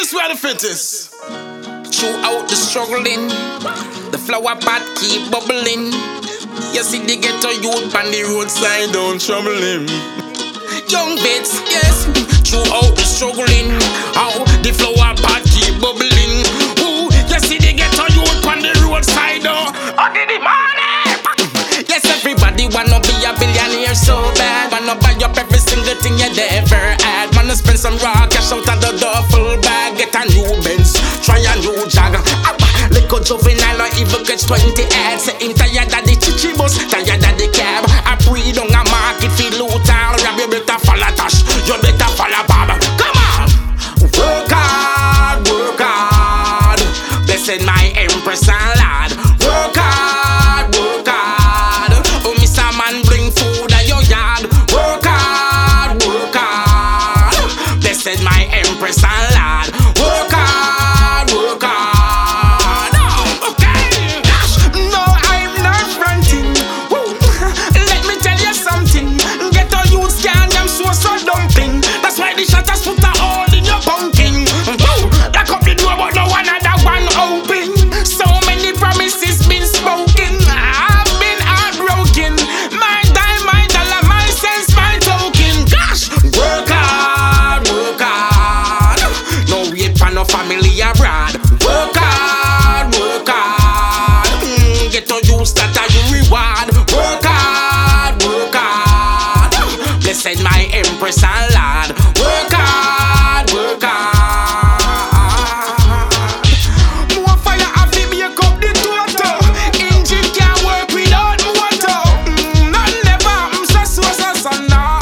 fittest, we are the fittest. Throughout the struggling, the flower pot keep bubbling. You see the ghetto youth on the roadside, Don't trouble him. young bits, yes. Throughout the struggling, how the flower pot keep bubbling. Ooh, you see the ghetto youth on the roadside, under the money. Yes, everybody wanna be a billionaire so bad. Wanna buy up every single thing you ever had. Wanna spend some raw cash out of the duffel bag. Get a new Benz, try a new Jag. Little juvenile or even catch 20 ads. Say him tired of the chichi bus, tired of the cab. I breed on a market, feel loot all rap. You better follow Tash, you better follow Bob. Come on, work hard, work hard. Blessed my Empress and Lord. Work hard, work hard. Oh, Mr. Man, bring food at your yard. Work hard, work hard. Blessed my Empress and Lord. Work hard, work hard. Oh, okay. No, I'm not fronting. Woo. Let me tell you something. Get a youth scan, them so dumping. That's why the shutters put a hole in your pumpkin. Woo. Lock up the door, but no one other one open. So many promises been spoken. I've been heartbroken. My dime, my dollar, my cents, my token. Gosh, work hard, work hard. No wait for no family abroad. Work hard, work hard. Get to use that as your reward. Work hard, work hard. Blessed my Empress and Lord. Work hard, work hard. More fire have to make up the total. Engine can't work without motor. None never so no.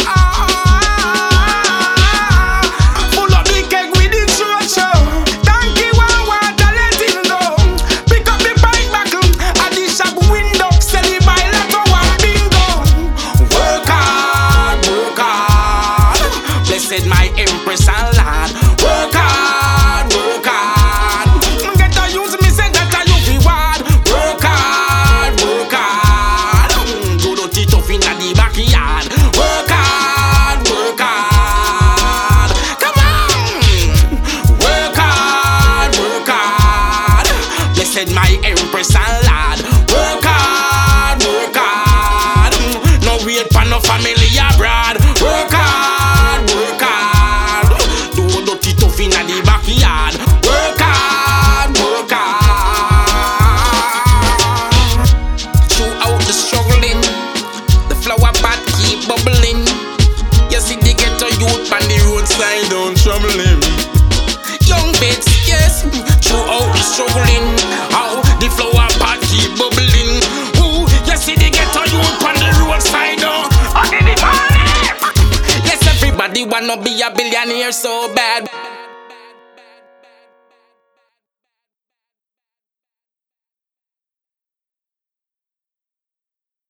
Full up the keg with the show. Donkey one water, let him go. Pick up the bike buckle at the shop window. Sell the bilateral one bingo. Work hard, work hard. Blessed my Empress and Lord. Work hard, work hard. Get to use me, say that I you reward. Work hard, work hard. Do the teeth off in the backyard. Work hard, work hard. Come on. Work hard, work hard. Blessed my Empress and Lord. Work hard, work hard. No wait for no family abroad. Work hard, work hard. Do the teeth off in the backyard. Work hard, work hard. Throughout the struggling, the flower pot keep bubbling. You see the ghetto youth on the roadside, Don't trouble him. young bits, yes. Throughout the struggling, how the flower pot keep bubbling. Ooh, you see the ghetto youth on the roadside, under the money. Yes, everybody wanna be a billionaire so bad.